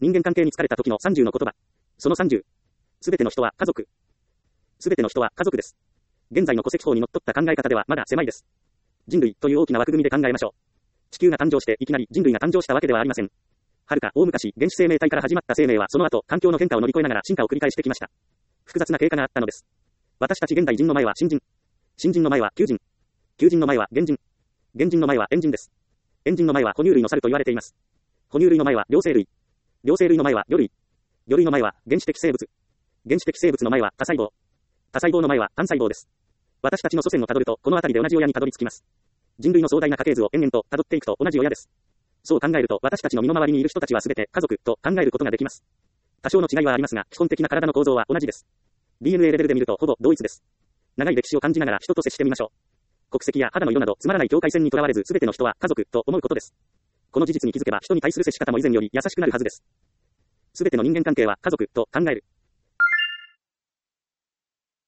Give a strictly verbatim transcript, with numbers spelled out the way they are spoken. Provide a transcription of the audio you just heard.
人間関係に疲れた時のさんじゅうの言葉。そのさんじゅう。すべての人は家族。すべての人は家族です。現在の戸籍法にのっとった考え方ではまだ狭いです。人類という大きな枠組みで考えましょう。地球が誕生していきなり人類が誕生したわけではありません。はるか大昔、原始生命体から始まった生命はその後、環境の変化を乗り越えながら進化を繰り返してきました。複雑な経過があったのです。私たち現代人の前は新人。新人の前は旧人。旧人の前は原人。原人の前は猿人です。猿人の前は哺乳類の猿と言われています。哺乳類の前は両生類。両生類の前は魚類。魚類の前は原始的生物。原始的生物の前は多細胞。多細胞の前は単細胞です。私たちの祖先をたどると、この辺りで同じ親にたどり着きます。人類の壮大な家系図を延々とたどっていくと同じ親です。そう考えると、私たちの身の回りにいる人たちはすべて家族と考えることができます。多少の違いはありますが、基本的な体の構造は同じです。ディーエヌエー レベルで見るとほぼ同一です。長い歴史を感じながら人と接してみましょう。国籍や肌の色などつまらない境界線にとらわれず、すべての人は家族と思うことです。この事実に気づけば人に対する接し方も以前より優しくなるはずです。すべての人間関係は家族と考える。